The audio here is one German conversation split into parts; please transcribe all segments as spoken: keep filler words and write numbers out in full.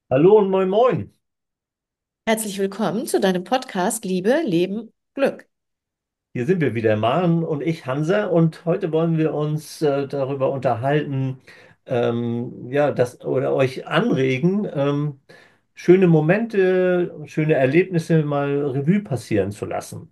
Hallo und moin moin. Herzlich willkommen zu deinem Podcast Liebe, Leben, Glück. Hier sind wir wieder, Maren und ich, Hansa, und heute wollen wir uns äh, darüber unterhalten, ähm, ja, das oder euch anregen, ähm, schöne Momente, schöne Erlebnisse mal Revue passieren zu lassen.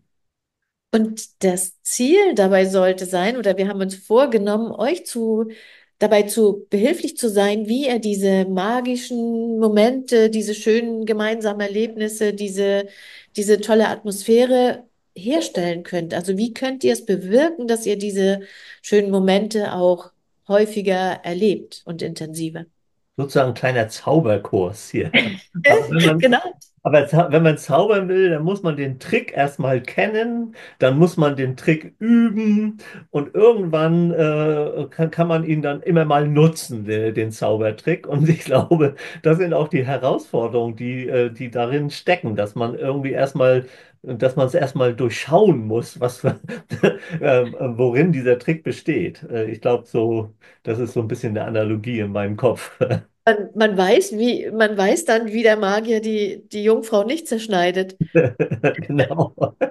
Und das Ziel dabei sollte sein, oder wir haben uns vorgenommen, euch zu, dabei zu behilflich zu sein, wie ihr diese magischen Momente, diese schönen gemeinsamen Erlebnisse, diese, diese tolle Atmosphäre herstellen könnt. Also wie könnt ihr es bewirken, dass ihr diese schönen Momente auch häufiger erlebt und intensiver? Sozusagen ein kleiner Zauberkurs hier. Aber wenn man, Genau. aber za- wenn man zaubern will, dann muss man den Trick erstmal kennen, dann muss man den Trick üben und irgendwann äh, kann, kann man ihn dann immer mal nutzen, de- den Zaubertrick. Und ich glaube, das sind auch die Herausforderungen, die, äh, die darin stecken, dass man irgendwie erstmal, dass man es erstmal durchschauen muss, was, für- äh, worin dieser Trick besteht. Äh, ich glaube, so, das ist so ein bisschen eine Analogie in meinem Kopf. Man, man weiß, wie, man weiß dann, wie der Magier die, die Jungfrau nicht zerschneidet Genau.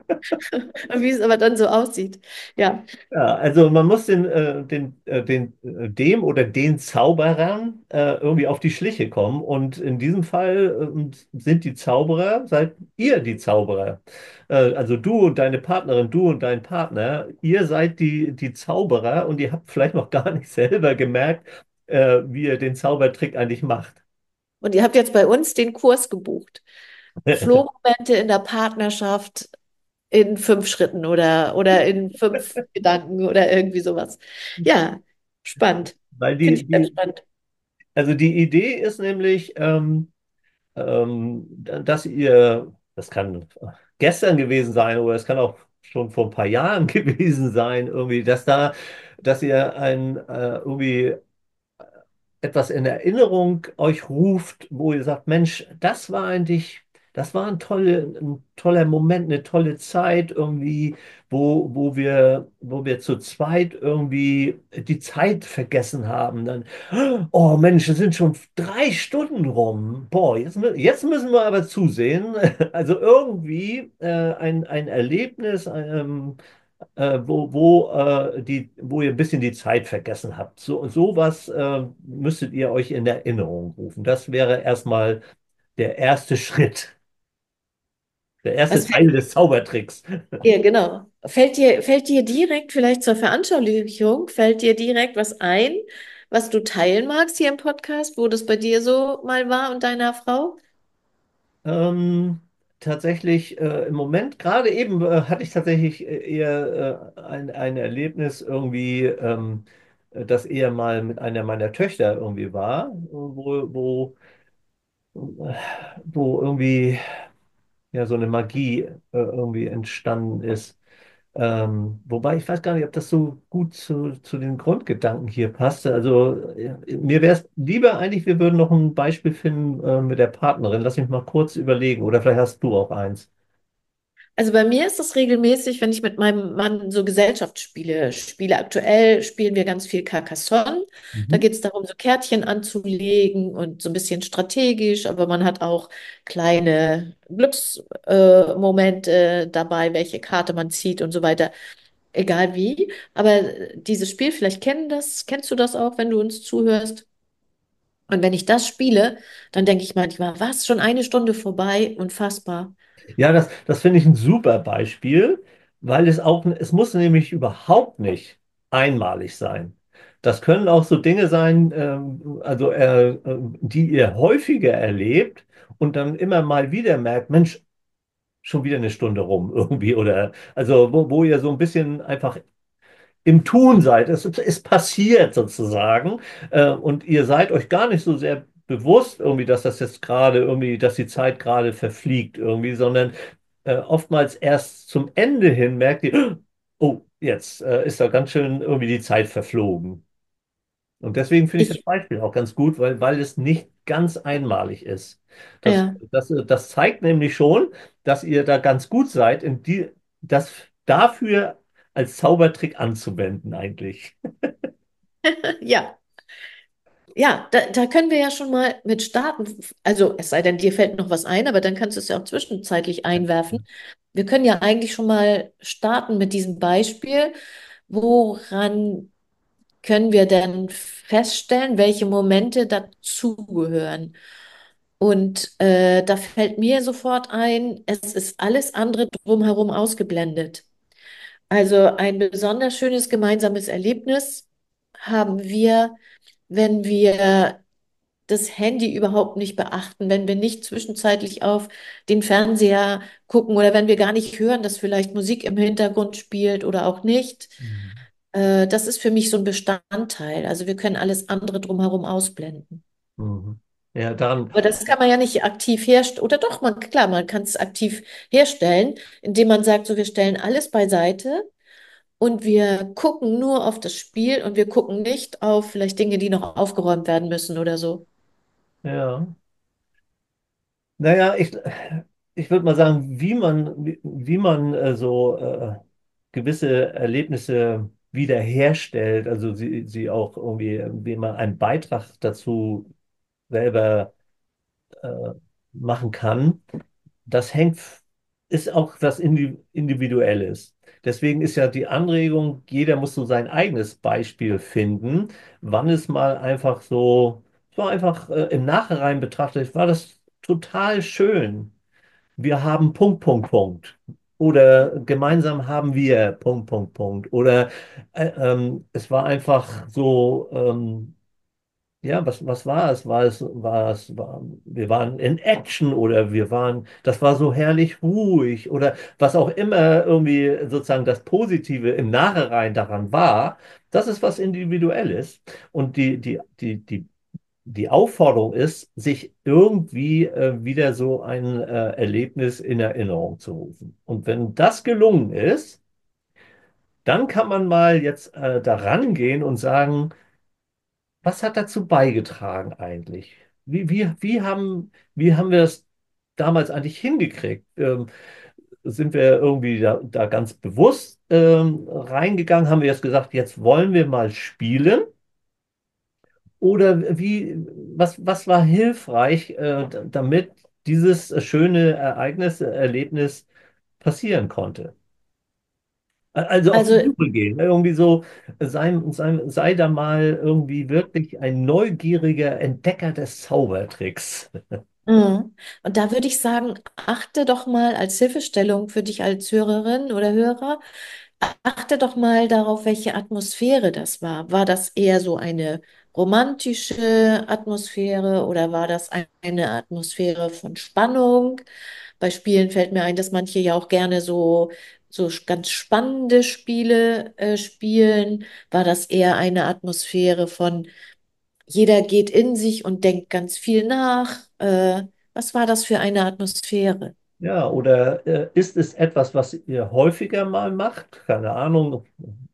und wie es aber dann so aussieht. Ja, Ja, also man muss den, äh, den, äh, den, äh, dem oder den Zauberern äh, irgendwie auf die Schliche kommen. Und in diesem Fall ähm, sind die Zauberer, seid ihr die Zauberer. Äh, also du und deine Partnerin, du und dein Partner, ihr seid die, die Zauberer und ihr habt vielleicht noch gar nicht selber gemerkt, äh, wie ihr den Zaubertrick eigentlich macht. und ihr habt jetzt bei uns den Kurs gebucht. Flohmomente in der Partnerschaft in fünf Schritten oder, oder in fünf Gedanken oder irgendwie sowas. Ja, spannend. Weil Finde die, ich sehr die, spannend. also die Idee ist nämlich, ähm, ähm, dass ihr, das kann gestern gewesen sein oder es kann auch schon vor ein paar Jahren gewesen sein, irgendwie, dass da, dass ihr ein äh, irgendwie etwas in Erinnerung euch ruft, wo ihr sagt, Mensch, das war eigentlich, das war ein, tolle, ein toller Moment, eine tolle Zeit irgendwie, wo, wo wir, wo wir zu zweit irgendwie die Zeit vergessen haben. Dann, oh Mensch, es sind schon drei Stunden rum. Boah, jetzt, mü- jetzt müssen wir aber zusehen. Also irgendwie äh, ein, ein Erlebnis, ähm, äh, wo, wo, äh, die, wo ihr ein bisschen die Zeit vergessen habt. So, sowas äh, müsstet ihr euch in Erinnerung rufen. Das wäre erstmal der erste Schritt, der erste Was Teil fällt des Zaubertricks. dir, genau. Fällt dir, fällt dir direkt vielleicht zur Veranschaulichung, fällt dir direkt was ein, was du teilen magst hier im Podcast, wo das bei dir so mal war und deiner Frau? Ähm, tatsächlich äh, im Moment, gerade eben äh, hatte ich tatsächlich äh, eher äh, ein, ein Erlebnis irgendwie, ähm, äh, das eher mal mit einer meiner Töchter irgendwie war, wo, wo, äh, wo irgendwie ja so eine Magie äh, irgendwie entstanden ist. Ähm, wobei ich weiß gar nicht, ob das so gut zu, zu den Grundgedanken hier passt. Also äh, mir wäre es lieber eigentlich, wir würden noch ein Beispiel finden äh, mit der Partnerin. Lass mich mal kurz überlegen. Oder vielleicht hast du auch eins. Also bei mir ist das regelmäßig, wenn ich mit meinem Mann so Gesellschaftsspiele spiele. Aktuell spielen wir ganz viel Carcassonne. Da Mhm. geht es darum, so Kärtchen anzulegen und so ein bisschen strategisch, aber man hat auch kleine Glücksmomente äh, Momente dabei, welche Karte man zieht und so weiter. Egal wie. Aber dieses Spiel, vielleicht kennen das, kennst du das auch, wenn du uns zuhörst? Und wenn ich das spiele, dann denke ich manchmal, was, schon eine Stunde vorbei? Unfassbar. Ja, das, das finde ich ein super Beispiel, weil es auch, es muss nämlich überhaupt nicht einmalig sein. Das können auch so Dinge sein, ähm, also äh, äh, die ihr häufiger erlebt und dann immer mal wieder merkt, Mensch, schon wieder eine Stunde rum irgendwie oder also wo, wo ihr so ein bisschen einfach im Tun seid. Es ist passiert sozusagen äh, und ihr seid euch gar nicht so sehr bewusst irgendwie, dass das jetzt gerade irgendwie, dass die Zeit gerade verfliegt irgendwie, sondern äh, oftmals erst zum Ende hin merkt ihr, oh, jetzt äh, ist da ganz schön irgendwie die Zeit verflogen. Und deswegen finde ich das Ich, Beispiel auch ganz gut, weil, weil es nicht ganz einmalig ist. Das, ja. das, das zeigt nämlich schon, dass ihr da ganz gut seid, in die, das dafür als Zaubertrick anzuwenden eigentlich. Ja. Ja, da, da können wir ja schon mal mit starten. Also es sei denn, dir fällt noch was ein, aber dann kannst du es ja auch zwischenzeitlich einwerfen. Wir können ja eigentlich schon mal starten mit diesem Beispiel. Woran können wir denn feststellen, welche Momente dazugehören? Und äh, da fällt mir sofort ein, es ist alles andere drumherum ausgeblendet. Also ein besonders schönes gemeinsames Erlebnis haben wir, wenn wir das Handy überhaupt nicht beachten, wenn wir nicht zwischenzeitlich auf den Fernseher gucken oder wenn wir gar nicht hören, dass vielleicht Musik im Hintergrund spielt oder auch nicht. Mhm. Äh, das ist für mich so ein Bestandteil. Also wir können alles andere drumherum ausblenden. Mhm. Ja, daran, Aber das kann man ja nicht aktiv herstellen. Oder doch, man, klar, man kann es aktiv herstellen, indem man sagt, so, wir stellen alles beiseite und wir gucken nur auf das Spiel und wir gucken nicht auf vielleicht Dinge, die noch aufgeräumt werden müssen oder so. ja. Naja, ich, ich würde mal sagen, wie man, wie, wie man äh, so äh, gewisse Erlebnisse wiederherstellt, also sie, sie auch irgendwie, wie man einen Beitrag dazu selber äh, machen kann, das hängt, ist auch was Indi Individuelles. Deswegen ist ja die Anregung, jeder muss so sein eigenes Beispiel finden, wann es mal einfach so, so einfach äh, im Nachhinein betrachtet, war das total schön. Wir haben Punkt, Punkt, Punkt. Oder gemeinsam haben wir Punkt, Punkt, Punkt. Oder äh, ähm, es war einfach so, ähm, ja, was, was war es? War es, war es, war, wir waren in Action oder wir waren, das war so herrlich ruhig oder was auch immer irgendwie sozusagen das Positive im Nachhinein daran war, das ist was Individuelles. Und die, die, die, die, die Aufforderung ist, sich irgendwie äh, wieder so ein äh, Erlebnis in Erinnerung zu rufen. Und wenn das gelungen ist, dann kann man mal jetzt äh, daran gehen und sagen, was hat dazu beigetragen eigentlich? Wie, wie, wie haben, wie haben wir das damals eigentlich hingekriegt? Ähm, sind wir irgendwie da, da ganz bewusst ähm, reingegangen? Haben wir jetzt gesagt, jetzt wollen wir mal spielen? Oder wie, was, was war hilfreich, äh, d- damit dieses schöne Ereignis, Erlebnis passieren konnte? Also auf die Also Suche gehen, ne? Irgendwie so, sei, sei, sei da mal irgendwie wirklich ein neugieriger Entdecker des Zaubertricks. Mhm. Und da würde ich sagen, achte doch mal als Hilfestellung für dich als Hörerin oder Hörer, achte doch mal darauf, welche Atmosphäre das war. War das eher so eine romantische Atmosphäre oder war das eine Atmosphäre von Spannung? Bei Spielen fällt mir ein, dass manche ja auch gerne so, so ganz spannende Spiele äh, spielen. War das eher eine Atmosphäre von jeder geht in sich und denkt ganz viel nach? Äh, was war das für eine Atmosphäre? Ja, oder äh, ist es etwas, was ihr häufiger mal macht? Keine Ahnung,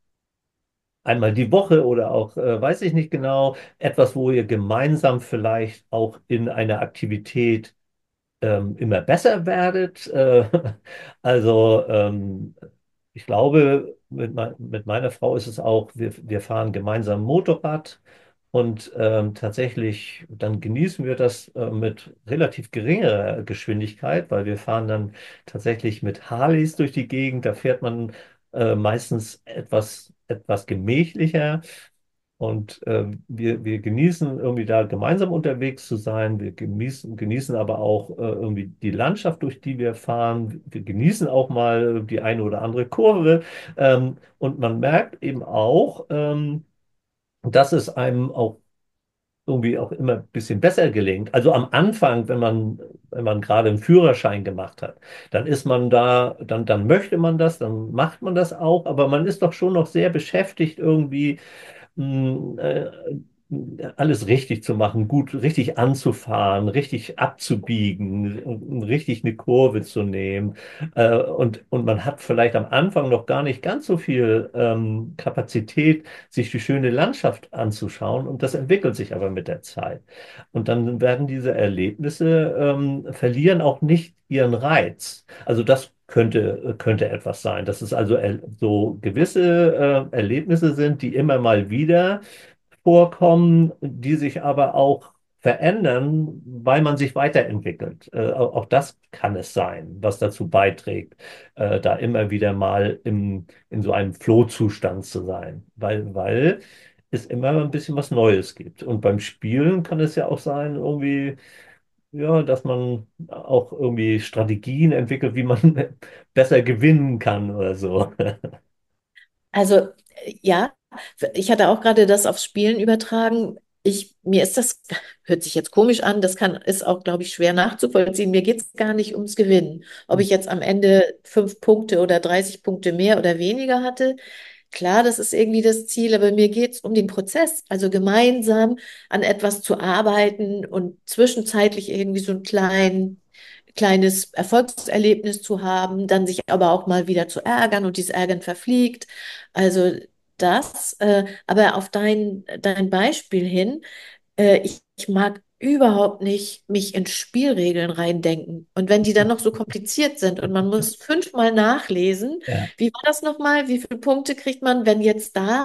einmal die Woche oder auch, äh, weiß ich nicht genau, etwas, wo ihr gemeinsam vielleicht auch in einer Aktivität ähm, immer besser werdet. Äh, also ähm, ich glaube, mit, mei- mit meiner Frau ist es auch, wir, wir fahren gemeinsam Motorrad und ähm, tatsächlich, dann genießen wir das äh, mit relativ geringerer Geschwindigkeit, weil wir fahren dann tatsächlich mit Harleys durch die Gegend. Da fährt man äh, meistens etwas, etwas gemächlicher. Und äh, wir, wir genießen irgendwie da gemeinsam unterwegs zu sein. Wir genießen, genießen aber auch äh, irgendwie die Landschaft, durch die wir fahren. Wir genießen auch mal die eine oder andere Kurve. Ähm, und man merkt eben auch, ähm, dass es einem auch irgendwie auch immer ein bisschen besser gelingt. Also am Anfang, wenn man, wenn man gerade einen Führerschein gemacht hat, dann ist man da, dann, dann möchte man das, dann macht man das auch, aber man ist doch schon noch sehr beschäftigt, irgendwie mh, äh, alles richtig zu machen, gut richtig anzufahren, richtig abzubiegen, richtig eine Kurve zu nehmen. Äh, und, und man hat vielleicht am Anfang noch gar nicht ganz so viel ähm, Kapazität, sich die schöne Landschaft anzuschauen. Und das entwickelt sich aber mit der Zeit. Und dann werden diese Erlebnisse ähm, verlieren auch nicht ihren Reiz. Also das könnte, könnte etwas sein, dass es also er, so gewisse äh, Erlebnisse sind, die immer mal wieder vorkommen, die sich aber auch verändern, weil man sich weiterentwickelt. Äh, auch auch das kann es sein, was dazu beiträgt, äh, da immer wieder mal im, in so einem Flow-Zustand zu sein, weil, weil es immer ein bisschen was Neues gibt. Und beim Spielen kann es ja auch sein, irgendwie, ja, dass man auch irgendwie Strategien entwickelt, wie man besser gewinnen kann oder so. Also äh, ja, ich hatte auch gerade das aufs Spielen übertragen. Ich, mir ist das, hört sich jetzt komisch an, das kann, ist auch, glaube ich, schwer nachzuvollziehen. Mir geht es gar nicht ums Gewinnen. Ob ich jetzt am Ende fünf Punkte oder dreißig Punkte mehr oder weniger hatte, klar, das ist irgendwie das Ziel, aber mir geht es um den Prozess, also gemeinsam an etwas zu arbeiten und zwischenzeitlich irgendwie so ein klein, kleines Erfolgserlebnis zu haben, dann sich aber auch mal wieder zu ärgern und dieses Ärgern verfliegt. Also das, äh, aber auf dein, dein Beispiel hin, äh, ich, ich mag überhaupt nicht mich in Spielregeln reindenken. Und wenn die dann noch so kompliziert sind und man muss fünfmal nachlesen, Ja, wie war das nochmal? Wie viele Punkte kriegt man, wenn jetzt da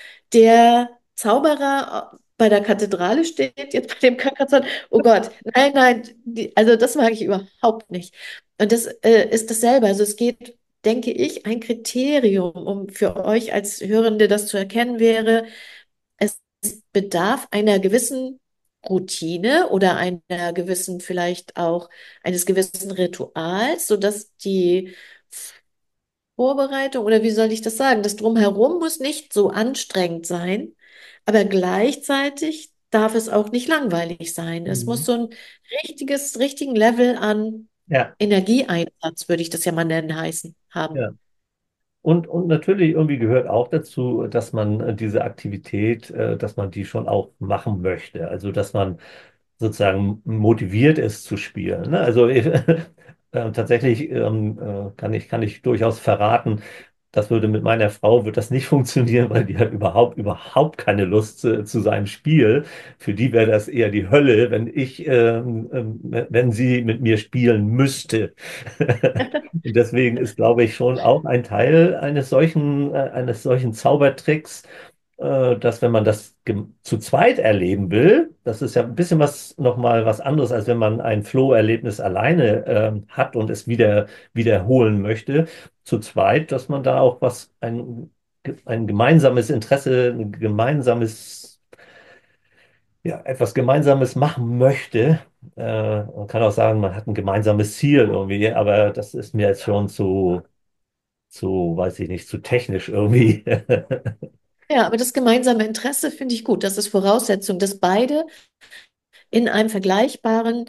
der Zauberer äh, bei der Kathedrale steht, jetzt bei dem Carcassonne? Oh Gott, nein, nein, die, also das mag ich überhaupt nicht. Und das äh, ist dasselbe. Also es geht, denke ich, ein Kriterium, um für euch als Hörende das zu erkennen wäre, es bedarf einer gewissen Routine oder einer gewissen, vielleicht auch eines gewissen Rituals, sodass die Vorbereitung oder wie soll ich das sagen, das Drumherum muss nicht so anstrengend sein, aber gleichzeitig darf es auch nicht langweilig sein. Es muss mhm. so ein richtiges, richtigen Level an Ja, Energieeinsatz, würde ich das ja mal nennen, heißen, haben. ja. Und, und natürlich irgendwie gehört auch dazu, dass man äh, diese Aktivität, äh, dass man die schon auch machen möchte. Also, dass man sozusagen motiviert ist zu spielen. Ne? Also äh, tatsächlich ähm, äh, kann ich, kann ich durchaus verraten, das würde mit meiner Frau wird das nicht funktionieren, weil die hat überhaupt, überhaupt keine Lust zu, zu seinem Spiel. Für die wäre das eher die Hölle, wenn ich, ähm, ähm, wenn sie mit mir spielen müsste. Und deswegen ist, glaube ich, schon auch ein Teil eines solchen, äh, eines solchen Zaubertricks, äh, dass wenn man das gem- zu zweit erleben will, das ist ja ein bisschen was nochmal was anderes, als wenn man ein Flow-Erlebnis alleine ähm, hat und es wieder wiederholen möchte, zu zweit, dass man da auch was, ein, ein gemeinsames Interesse, ein gemeinsames, ja, etwas Gemeinsames machen möchte. Äh, man kann auch sagen, man hat ein gemeinsames Ziel irgendwie, aber das ist mir jetzt schon zu, zu, weiß ich nicht, zu technisch irgendwie. Ja, aber das gemeinsame Interesse finde ich gut. Das ist Voraussetzung, dass beide in einem vergleichbaren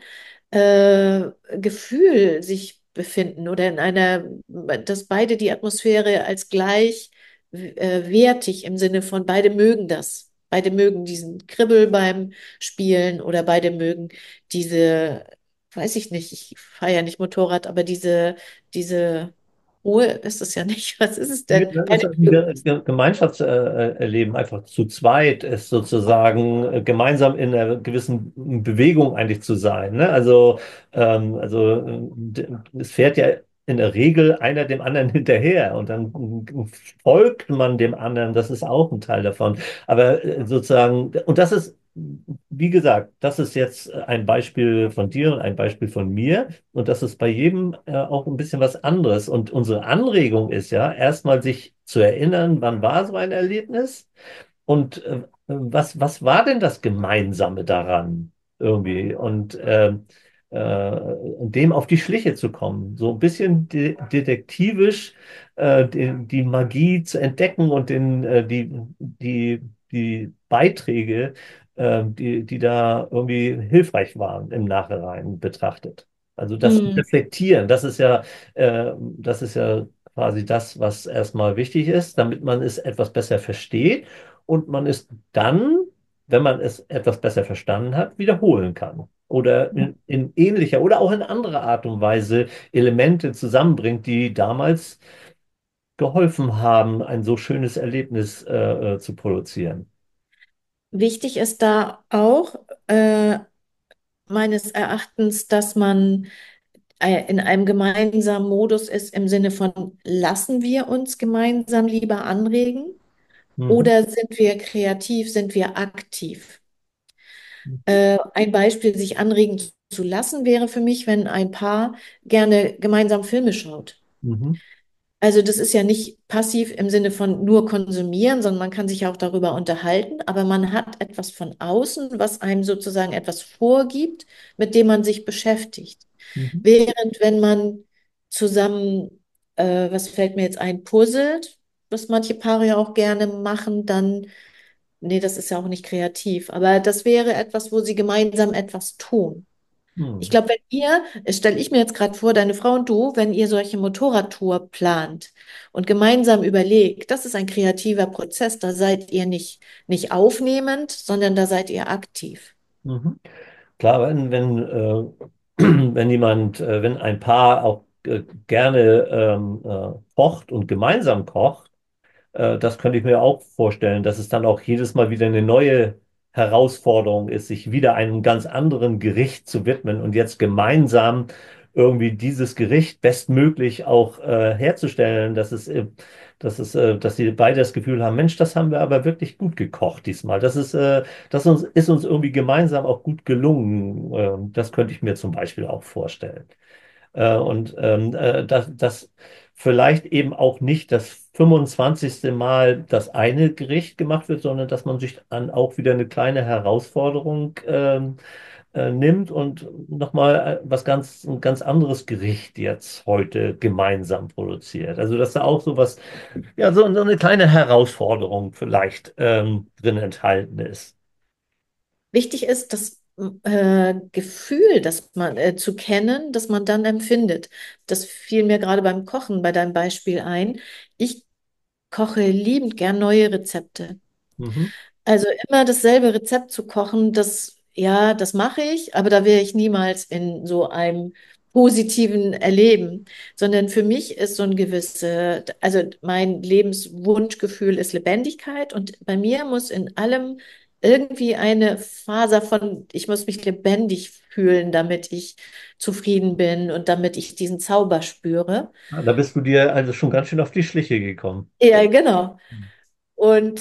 äh, Gefühl sich befinden oder in einer, dass beide die Atmosphäre als gleich äh, wertig im Sinne von beide mögen das. Beide mögen diesen Kribbel beim Spielen oder beide mögen diese, weiß ich nicht, ich fahre ja nicht Motorrad, aber diese, diese Ruhe ist es ja nicht. Was ist es Ja, denn? das ist Beide ein mögen Ge- es. Ge- Gemeinschaftserleben, einfach zu zweit ist sozusagen äh, gemeinsam in einer gewissen Bewegung eigentlich zu sein. Ne? Also, ähm, also äh, d- es fährt ja in der Regel einer dem anderen hinterher und dann äh, folgt man dem anderen. Das ist auch ein Teil davon. Aber äh, sozusagen, und das ist, wie gesagt, das ist jetzt ein Beispiel von dir und ein Beispiel von mir. Und das ist bei jedem äh, auch ein bisschen was anderes. Und unsere Anregung ist ja, erstmal sich zu erinnern, wann war so ein Erlebnis und äh, was, was war denn das Gemeinsame daran irgendwie? Und ähm, äh, dem auf die Schliche zu kommen, so ein bisschen de detektivisch äh, die, die Magie zu entdecken und den, äh, die, die, die Beiträge, äh, die, die da irgendwie hilfreich waren im Nachhinein betrachtet. Also das Hm. Reflektieren, das ist ja, äh, das ist ja quasi das, was erstmal wichtig ist, damit man es etwas besser versteht und man es dann, wenn man es etwas besser verstanden hat, wiederholen kann. Oder in, in ähnlicher oder auch in anderer Art und Weise Elemente zusammenbringt, die damals geholfen haben, ein so schönes Erlebnis äh, äh, zu produzieren. Wichtig ist da auch äh, meines Erachtens, dass man äh, in einem gemeinsamen Modus ist im Sinne von, lassen wir uns gemeinsam lieber anregen Mhm. oder sind wir kreativ, sind wir aktiv? Äh, ein Beispiel, sich anregen zu lassen, wäre für mich, wenn ein Paar gerne gemeinsam Filme schaut. Mhm. Also das ist ja nicht passiv im Sinne von nur konsumieren, sondern man kann sich auch darüber unterhalten, aber man hat etwas von außen, was einem sozusagen etwas vorgibt, mit dem man sich beschäftigt. Mhm. Während wenn man zusammen, äh, was fällt mir jetzt ein, puzzelt, was manche Paare ja auch gerne machen, dann, nee, das ist ja auch nicht kreativ, aber das wäre etwas, wo sie gemeinsam etwas tun. Ich Mhm. glaube, wenn ihr, das stelle ich mir jetzt gerade vor, deine Frau und du, wenn ihr solche Motorradtour plant und gemeinsam überlegt, das ist ein kreativer Prozess, da seid ihr nicht, nicht aufnehmend, sondern da seid ihr aktiv. Mhm. Klar, wenn, wenn, äh, wenn jemand, äh, wenn ein Paar auch äh, gerne ähm, äh, kocht und gemeinsam kocht, Äh, das könnte ich mir auch vorstellen, dass es dann auch jedes Mal wieder eine neue Herausforderung ist, sich wieder einem ganz anderen Gericht zu widmen und jetzt gemeinsam irgendwie dieses Gericht bestmöglich auch äh, herzustellen, dass es, äh, dass es, äh, dass sie beide das Gefühl haben, Mensch, das haben wir aber wirklich gut gekocht diesmal. Das ist, äh, das uns, ist uns irgendwie gemeinsam auch gut gelungen. Ähm, das könnte ich mir zum Beispiel auch vorstellen. Äh, und ähm, äh, dass, dass vielleicht eben auch nicht das fünfundzwanzigste Mal das eine Gericht gemacht wird, sondern dass man sich dann auch wieder eine kleine Herausforderung ähm, äh, nimmt und nochmal was ganz, ein ganz anderes Gericht jetzt heute gemeinsam produziert. Also dass da auch so was, ja, so, so eine kleine Herausforderung vielleicht ähm, drin enthalten ist. Wichtig ist, das äh, Gefühl, das man äh, zu kennen, das man dann empfindet. Das fiel mir gerade beim Kochen bei deinem Beispiel ein. Ich koche liebend gern neue Rezepte. Mhm. Also immer dasselbe Rezept zu kochen, das, ja, das mache ich, aber da wäre ich niemals in so einem positiven Erleben, sondern für mich ist so ein gewisse, also mein Lebenswunschgefühl ist Lebendigkeit und bei mir muss in allem irgendwie eine Faser von, ich muss mich lebendig fühlen, damit ich zufrieden bin und damit ich diesen Zauber spüre. Da bist du dir also schon ganz schön auf die Schliche gekommen. Ja, genau. Und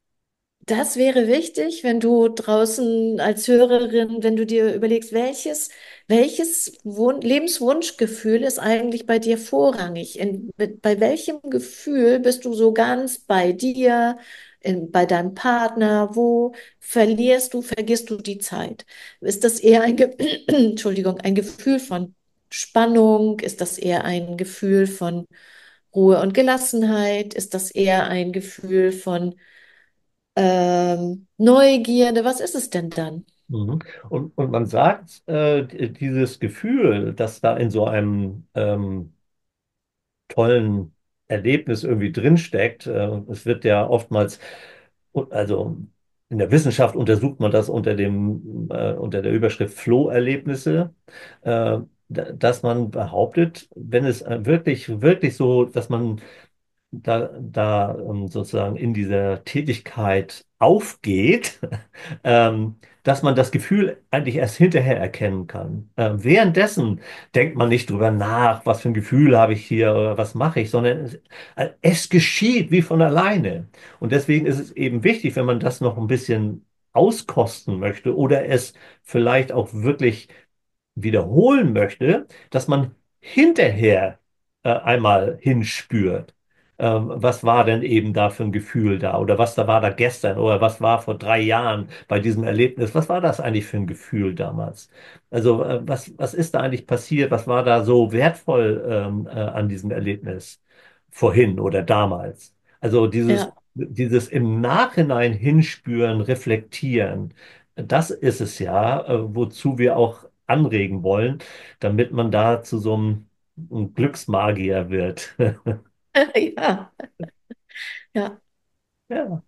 das wäre wichtig, wenn du draußen als Hörerin, wenn du dir überlegst, welches, welches Wun Lebenswunschgefühl ist eigentlich bei dir vorrangig? In, mit, bei welchem Gefühl bist du so ganz bei dir, in, bei deinem Partner? Wo verlierst du, vergisst du die Zeit? Ist das eher ein, Ge Entschuldigung, ein Gefühl von Spannung? Ist das eher ein Gefühl von Ruhe und Gelassenheit? Ist das eher ein Gefühl von ähm, Neugierde, was ist es denn dann? Mhm. Und, und man sagt, äh, dieses Gefühl, das da in so einem ähm, tollen Erlebnis irgendwie drinsteckt, äh, es wird ja oftmals, also in der Wissenschaft untersucht man das unter dem, äh, unter der Überschrift Flow-Erlebnisse, äh, da- dass man behauptet, wenn es äh, wirklich, wirklich so, dass man da, da ähm, sozusagen in dieser Tätigkeit aufgeht, ähm, dass man das Gefühl eigentlich erst hinterher erkennen kann. Ähm, währenddessen denkt man nicht drüber nach, was für ein Gefühl habe ich hier oder was mache ich, sondern es, äh, es geschieht wie von alleine. Und deswegen ist es eben wichtig, wenn man das noch ein bisschen auskosten möchte oder es vielleicht auch wirklich wiederholen möchte, dass man hinterher äh, einmal hinspürt. Ähm, was war denn eben da für ein Gefühl da? Oder was da war da gestern? Oder was war vor drei Jahren bei diesem Erlebnis? Was war das eigentlich für ein Gefühl damals? Also, äh, was, was ist da eigentlich passiert? Was war da so wertvoll ähm, äh, an diesem Erlebnis vorhin oder damals? Also dieses, Ja, dieses im Nachhinein hinspüren, reflektieren, das ist es ja, äh, wozu wir auch anregen wollen, damit man da zu so einem, einem Glücksmagier wird. ja, ja. Ja.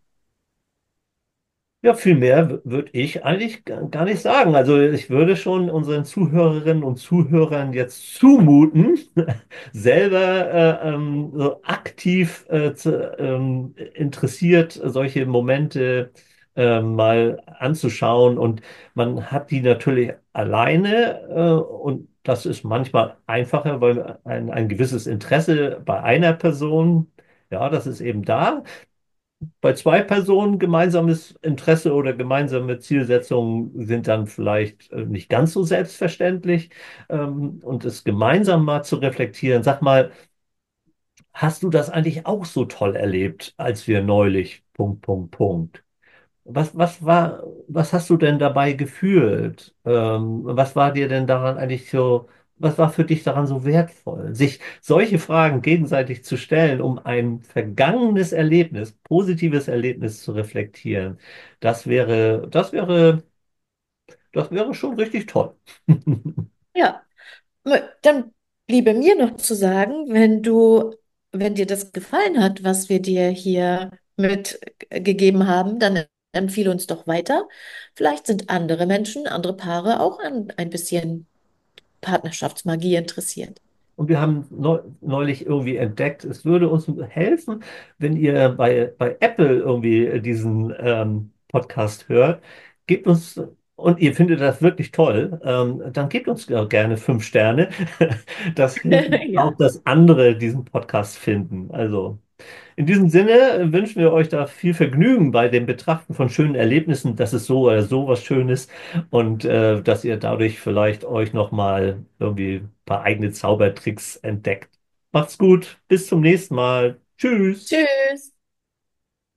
Ja, viel mehr würde ich eigentlich ga- gar nicht sagen. Also ich würde schon unseren Zuhörerinnen und Zuhörern jetzt zumuten, selber äh, ähm, so aktiv äh, zu, ähm, interessiert solche Momente äh, mal anzuschauen. Und man hat die natürlich alleine äh, und das ist manchmal einfacher, weil ein, ein gewisses Interesse bei einer Person, ja, das ist eben da. Bei zwei Personen gemeinsames Interesse oder gemeinsame Zielsetzungen sind dann vielleicht äh, nicht ganz so selbstverständlich. Ähm, und es gemeinsam mal zu reflektieren, sag mal, hast du das eigentlich auch so toll erlebt, als wir neulich, Punkt, Punkt, Punkt. Was, was war, was hast du denn dabei gefühlt? Ähm, was war dir denn daran eigentlich so, was war für dich daran so wertvoll? Sich solche Fragen gegenseitig zu stellen, um ein vergangenes Erlebnis, positives Erlebnis zu reflektieren, das wäre, das wäre, das wäre schon richtig toll. Ja, dann bliebe mir noch zu sagen, wenn du, wenn dir das gefallen hat, was wir dir hier mitgegeben haben, dann empfehle uns doch weiter. Vielleicht sind andere Menschen, andere Paare auch an ein bisschen Partnerschaftsmagie interessiert. Und wir haben neu, neulich irgendwie entdeckt, es würde uns helfen, wenn ihr bei, bei Apple irgendwie diesen ähm, Podcast hört. Gebt uns, und ihr findet das wirklich toll, ähm, dann gebt uns ja gerne fünf Sterne. Das hilft uns auch, Ja. dass andere diesen Podcast finden. Also. In diesem Sinne wünschen wir euch da viel Vergnügen bei dem Betrachten von schönen Erlebnissen, dass es so oder so was Schönes und äh, dass ihr dadurch vielleicht euch nochmal irgendwie ein paar eigene Zaubertricks entdeckt. Macht's gut, bis zum nächsten Mal. Tschüss. Tschüss.